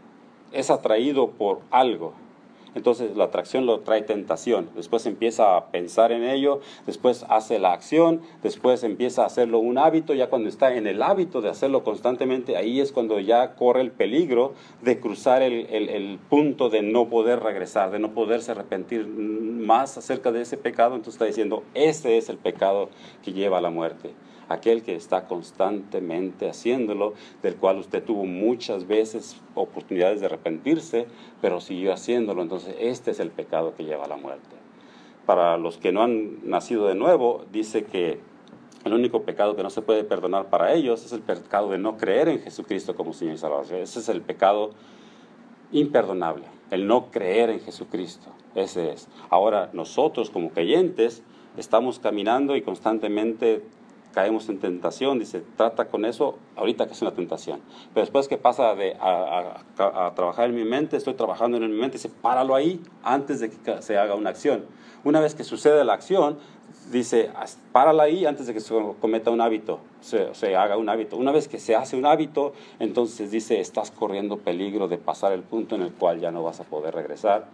es atraído por algo, entonces la atracción lo trae tentación, después empieza a pensar en ello, después hace la acción, después empieza a hacerlo un hábito. Ya cuando está en el hábito de hacerlo constantemente, ahí es cuando ya corre el peligro de cruzar el, el, el punto de no poder regresar, de no poderse arrepentir más acerca de ese pecado. Entonces está diciendo, ese es el pecado que lleva a la muerte. Aquel que está constantemente haciéndolo, del cual usted tuvo muchas veces oportunidades de arrepentirse, pero siguió haciéndolo. Entonces este es el pecado que lleva a la muerte. Para los que no han nacido de nuevo, dice que el único pecado que no se puede perdonar para ellos es el pecado de no creer en Jesucristo como Señor y Salvador. Ese es el pecado imperdonable, el no creer en Jesucristo. Ese es. Ahora nosotros como creyentes estamos caminando y constantemente caemos en tentación. Dice, trata con eso ahorita que es una tentación, pero después que pasa de a, a, a trabajar en mi mente, estoy trabajando en mi mente, dice, páralo ahí antes de que se haga una acción. Una vez que sucede la acción, dice, párala ahí antes de que se cometa un hábito, se, se haga un hábito. Una vez que se hace un hábito, entonces dice, estás corriendo peligro de pasar el punto en el cual ya no vas a poder regresar.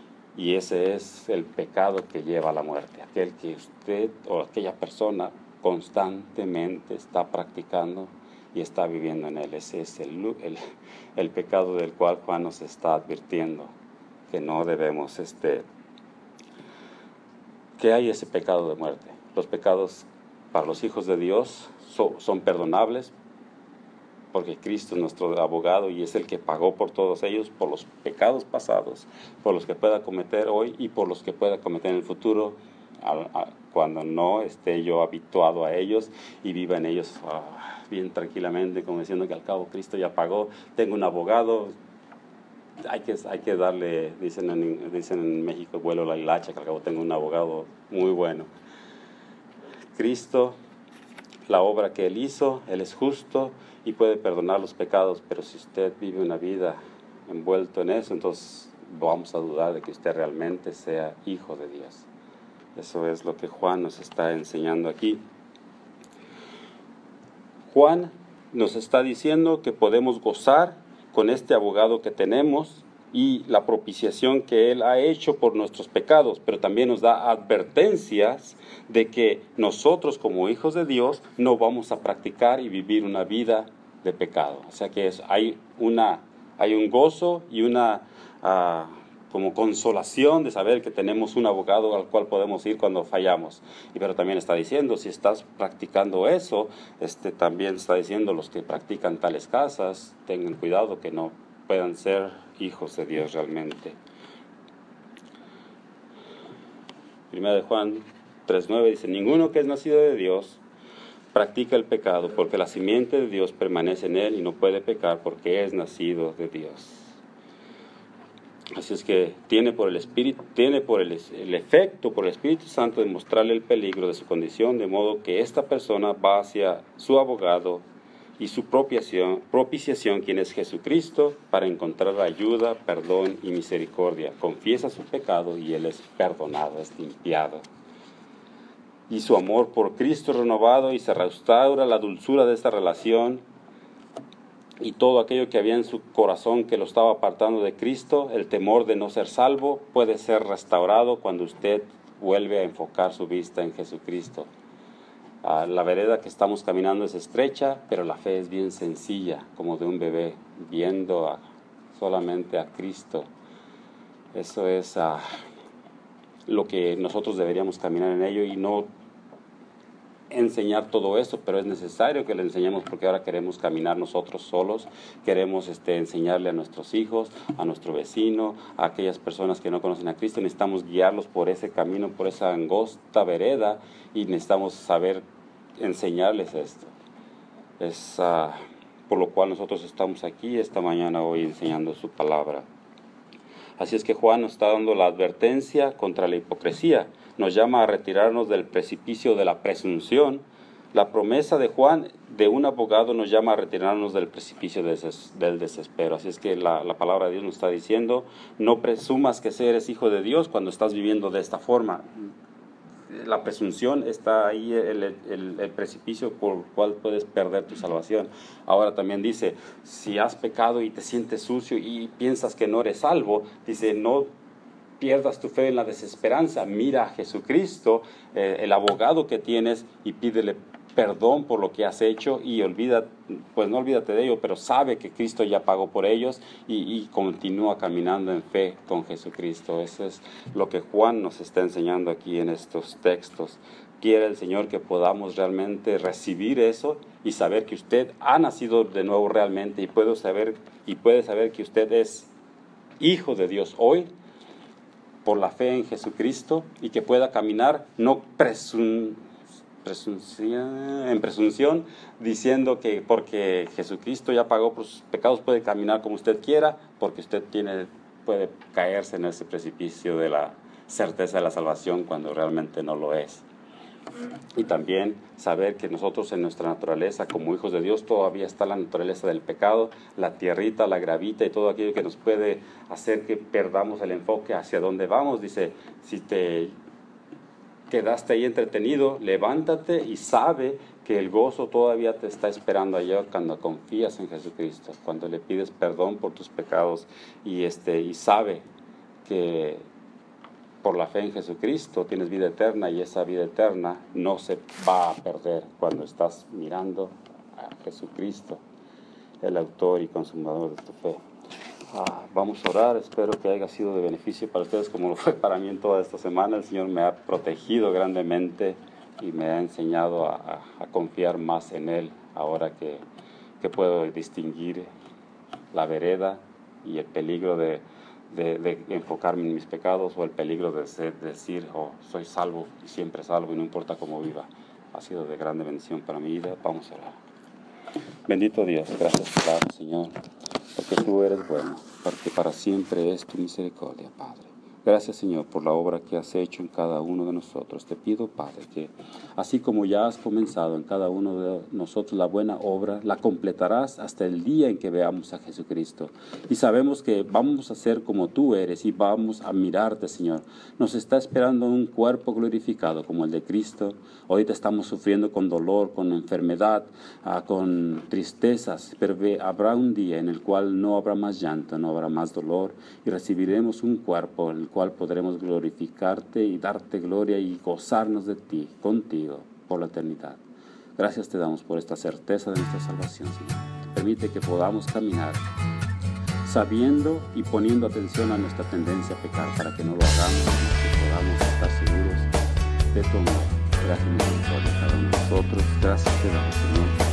Y ese es el pecado que lleva a la muerte, aquel que usted o aquella persona constantemente está practicando y está viviendo en él. Ese es el, el, el pecado del cual Juan nos está advirtiendo, que no debemos, este, que hay ese pecado de muerte. Los pecados para los hijos de Dios so, son perdonables, porque Cristo es nuestro abogado y es el que pagó por todos ellos, por los pecados pasados, por los que pueda cometer hoy y por los que pueda cometer en el futuro, a, a, cuando no esté yo habituado a ellos y viva en ellos uh, bien tranquilamente, como diciendo que al cabo Cristo ya pagó, tengo un abogado. Hay que, hay que darle, dicen en, dicen en México, vuelo la hilacha, que al cabo tengo un abogado muy bueno. Cristo, la obra que Él hizo, Él es justo y puede perdonar los pecados, pero si usted vive una vida envuelto en eso, entonces vamos a dudar de que usted realmente sea hijo de Dios. Eso es lo que Juan nos está enseñando aquí. Juan nos está diciendo que podemos gozar con este abogado que tenemos y la propiciación que Él ha hecho por nuestros pecados, pero también nos da advertencias de que nosotros como hijos de Dios no vamos a practicar y vivir una vida de pecado. O sea que es, hay, una, hay un gozo y una uh, como consolación de saber que tenemos un abogado al cual podemos ir cuando fallamos. Y pero también está diciendo, si estás practicando eso, este, también está diciendo los que practican tales cosas, tengan cuidado que no puedan ser hijos de Dios realmente. Primera de Juan tres nueve dice, ninguno que es nacido de Dios practica el pecado, porque la simiente de Dios permanece en él y no puede pecar porque es nacido de Dios. Así es que tiene por el Espíritu, tiene por el, el efecto, por el Espíritu Santo, de mostrarle el peligro de su condición, de modo que esta persona va hacia su abogado y su propiciación, propiciación, quien es Jesucristo, para encontrar ayuda, perdón y misericordia. Confiesa su pecado y él es perdonado, es limpiado. Y su amor por Cristo renovado y se restaura la dulzura de esta relación y todo aquello que había en su corazón que lo estaba apartando de Cristo, el temor de no ser salvo, puede ser restaurado cuando usted vuelve a enfocar su vista en Jesucristo. Uh, la vereda que estamos caminando es estrecha, pero la fe es bien sencilla, como de un bebé, viendo a, solamente a Cristo. Eso es, uh, lo que nosotros deberíamos caminar en ello y no enseñar todo eso, pero es necesario que le enseñemos porque ahora queremos caminar nosotros solos, queremos este, enseñarle a nuestros hijos, a nuestro vecino, a aquellas personas que no conocen a Cristo, necesitamos guiarlos por ese camino, por esa angosta vereda y necesitamos saber enseñarles esto. Es uh, por lo cual nosotros estamos aquí esta mañana hoy enseñando su palabra. Así es que Juan nos está dando la advertencia contra la hipocresía. Nos llama a retirarnos del precipicio de la presunción. La promesa de Juan de un abogado nos llama a retirarnos del precipicio de des- del desespero. Así es que la, la palabra de Dios nos está diciendo, no presumas que eres hijo de Dios cuando estás viviendo de esta forma. La presunción está ahí, el, el, el precipicio por el cual puedes perder tu salvación. Ahora también dice, si has pecado y te sientes sucio y piensas que no eres salvo, dice, no pierdas tu fe en la desesperanza, mira a Jesucristo, eh, el abogado que tienes, y pídele perdón por lo que has hecho y olvida, pues no olvídate de ello, pero sabe que Cristo ya pagó por ellos y, y continúa caminando en fe con Jesucristo. Eso es lo que Juan nos está enseñando aquí en estos textos. Quiere el Señor que podamos realmente recibir eso y saber que usted ha nacido de nuevo realmente y puede saber, y puede saber que usted es hijo de Dios hoy por la fe en Jesucristo y que pueda caminar no presun, presuncia, en presunción, diciendo que porque Jesucristo ya pagó por sus pecados puede caminar como usted quiera, porque usted tiene, puede caerse en ese precipicio de la certeza de la salvación cuando realmente no lo es. Y también saber que nosotros en nuestra naturaleza como hijos de Dios todavía está la naturaleza del pecado, la tierrita, la gravita y todo aquello que nos puede hacer que perdamos el enfoque hacia dónde vamos. Dice, si te quedaste ahí entretenido, levántate y sabe que el gozo todavía te está esperando allá cuando confías en Jesucristo, cuando le pides perdón por tus pecados y, este, y sabe que por la fe en Jesucristo tienes vida eterna y esa vida eterna no se va a perder cuando estás mirando a Jesucristo, el autor y consumador de tu fe. Ah, vamos a orar, espero que haya sido de beneficio para ustedes como lo fue para mí en toda esta semana. El Señor me ha protegido grandemente y me ha enseñado a, a, a confiar más en Él ahora que, que puedo distinguir la vereda y el peligro de De, de enfocarme en mis pecados o el peligro de, ser, de decir, oh, soy salvo y siempre salvo y no importa cómo viva. Ha sido de grande bendición para mi vida. Vamos a orar. Bendito Dios, gracias, Padre, Señor, porque tú eres bueno, porque para siempre es tu misericordia, Padre. Gracias, Señor, por la obra que has hecho en cada uno de nosotros. Te pido, Padre, que así como ya has comenzado en cada uno de nosotros la buena obra, la completarás hasta el día en que veamos a Jesucristo. Y sabemos que vamos a ser como tú eres y vamos a mirarte, Señor. Nos está esperando un cuerpo glorificado como el de Cristo. Ahorita estamos sufriendo con dolor, con enfermedad, uh, con tristezas, pero habrá un día en el cual no habrá más llanto, no habrá más dolor y recibiremos un cuerpo en el cual podremos glorificarte y darte gloria y gozarnos de ti, contigo, por la eternidad. Gracias te damos por esta certeza de nuestra salvación, Señor. Permite que podamos caminar sabiendo y poniendo atención a nuestra tendencia a pecar para que no lo hagamos y que podamos estar seguros de tu amor. Gracias, misericordia, cada uno de nosotros. Gracias te damos, Señor.